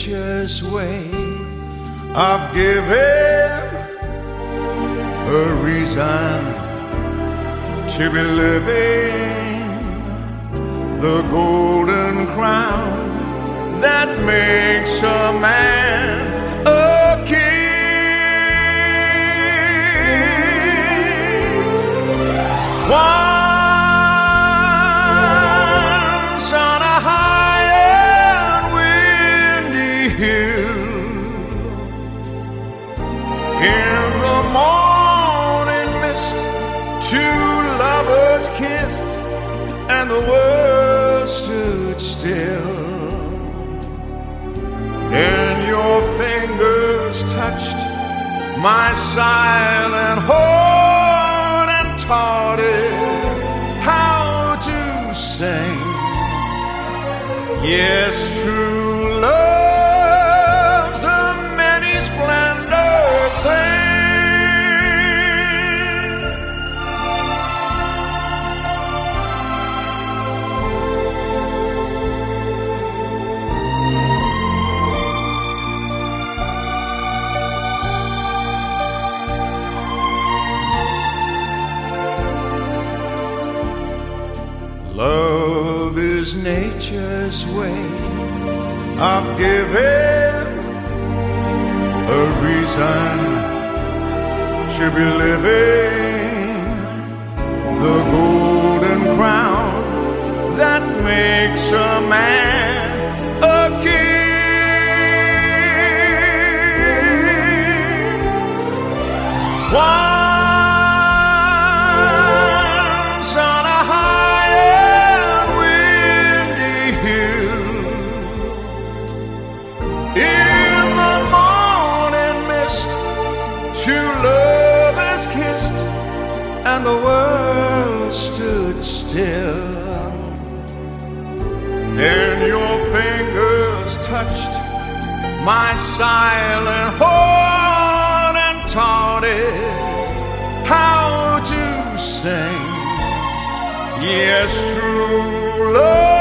nature's way of giving a reason to be living, the golden crown that makes a man a king. Once on a high and windy hill, in the morning mist, two lovers kissed, and the world stood still. Then your fingers touched my silent heart and taught it how to sing. Yes, true love's a many splendor thing. Love is nature's way of giving a reason to be living, the golden crown that makes a man a king. Once on a high and windy hill, in the morning mist, two lovers kissed, and the world stood still. Then your fingers touched my silent heart and taught it how to sing. Yes, true love